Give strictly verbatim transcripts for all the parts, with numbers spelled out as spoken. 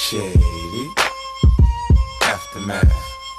Shady Aftermath.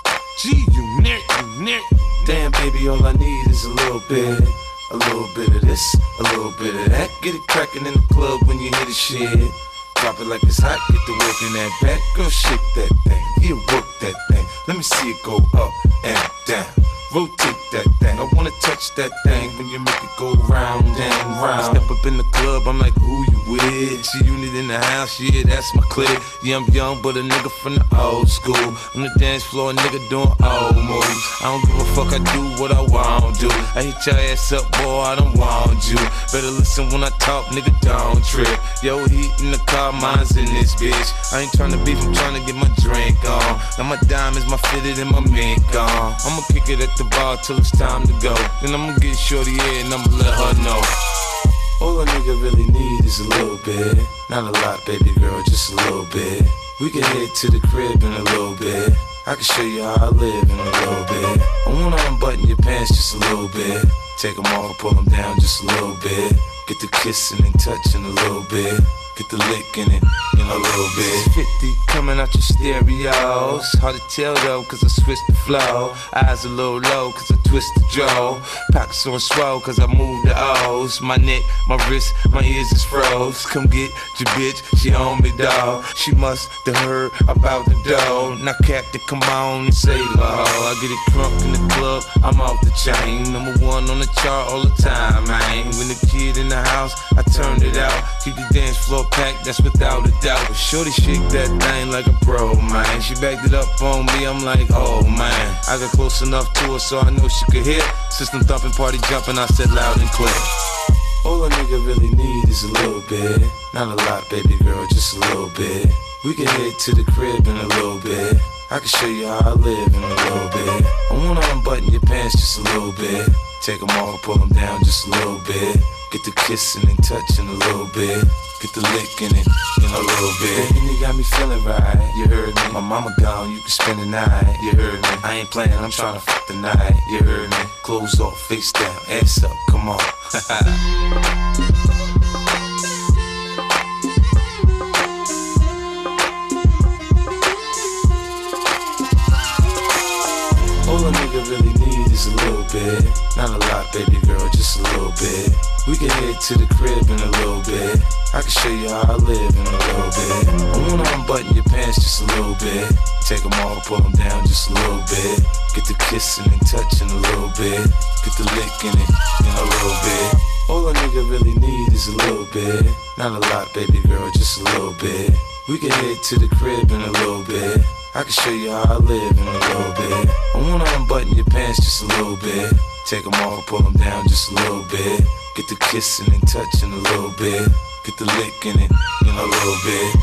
G unit, unit. Damn, baby, all I need is a little bit. A little bit of this, a little bit of that. Get it crackin' in the club when you hear the shit. Drop it like it's hot, get the work in that back. Girl, shake that thing, yeah, work that thing. Let me see it go up and down. Rotate that thing, I wanna touch that thing when you make it go round and round. I step up in the club, I'm like, who you with? G-Unit in the house, yeah, that's my clique. Yeah, I'm young, but a nigga from the old school. On the dance floor, a nigga doing old moves. I don't give a fuck, I do what I want to. I hit your ass up, boy, I don't want you. Better listen when I talk, nigga, don't trip. Yo, heat in the car, mine's in this bitch. I ain't tryna beef, I'm tryna get my drink on. Now my diamonds, my fitted, and my mink on. I'ma kick it at the bar till it's time to go. Then I'ma get shorty here and I'ma let her know. All a nigga really need is a little bit. Not a lot, baby girl, just a little bit. We can head to the crib in a little bit. I can show you how I live in a little bit. I wanna unbutton your pants just a little bit. Take them off, pull them down just a little bit. Get the kissing and touching a little bit. Get the licking it in a little bit. fifty coming out your stereos. Hard to tell though, cause I switched the flow. Eyes a little low, cause I twist the jaw. Pockets on swole, cause I move the O's. My neck, my wrist, my ears is froze. Come get your bitch, she on me, dawg. She must have heard about the dough. Now Captain, come on and say la ho. I get it crunk in the club, I'm off the chain. Number one on the chart all the time, man. When the kid in the house, I turned it out. Keep the dance floor packed, that's without a doubt. But shorty shake that thing like a pro, man. She backed it up on me, I'm like, oh man. I got close enough to her so I know she could hear. System thumping, party jumping, I said loud and clear. All a nigga really need is a little bit. Not a lot, baby girl, just a little bit. We can head to the crib in a little bit. I can show you how I live in a little bit. I wanna unbutton your pants just a little bit. Take them off, pull them down just a little bit. Get the kissing and touching a little bit. Get the licking it in a little bit. Baby, you got me feeling right, you heard me. My mama gone, you can spend the night, you heard me. I ain't playing, I'm trying to fuck the night, you heard me. Clothes off, face down, ass up, come on. All a nigga really need is a little bit. Not a lot, baby girl, just a little bit. We can head to the crib in a little bit. I can show you how I live in a little bit. I wanna unbutton your pants just a little bit. Take them off, pull them down just a little bit. Get the kissing and touching a little bit. Get the licking it in a little bit. All a nigga really need is a little bit. Not a lot, baby girl, just a little bit. We can head to the crib in a little bit. I can show you how I live in a little bit. I wanna unbutton your pants just a little bit. Take them off, pull them down just a little bit. Get the kissing and touching a little bit. Get the licking it in a little bit.